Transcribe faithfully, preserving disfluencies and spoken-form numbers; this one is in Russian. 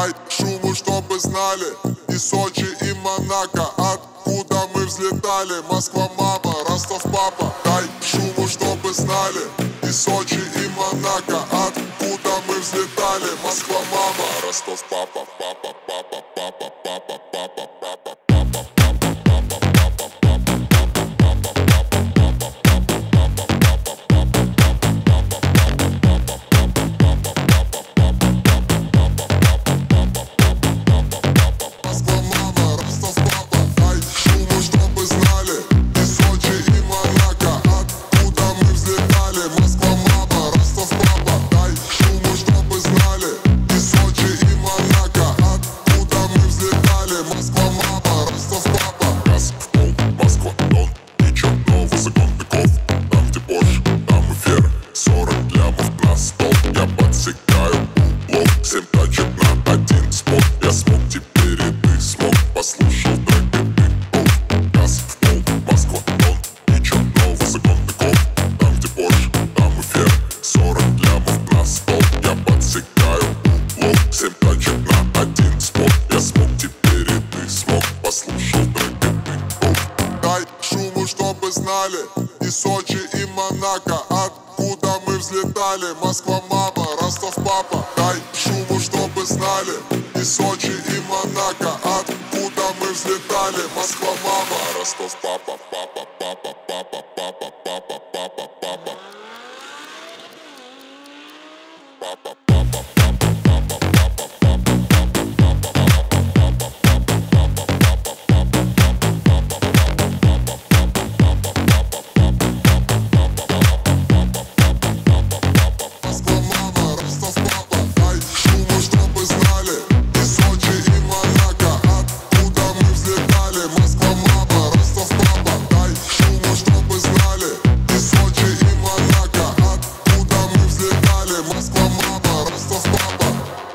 Дай шуму, чтобы знали и Сочи, и Монако, откуда мы взлетали. Москва, мама, Ростов, папа. Дай шуму, чтобы знали и Сочи, и Монако, откуда мы взлетали. Москва, мама, Ростов, папа, папа, папа, папа, папа, папа, папа. Чтобы знали и Сочи, и Монако, откуда мы взлетали. Москва, мама, Ростов, папа. Дай шуму, чтобы знали и Сочи, и Монако, откуда мы взлетали. Москва, мама, Ростов, папа, папа, папа, папа, папа, папа, папа, папа. Папа. Москва, мама, Ростов, папа.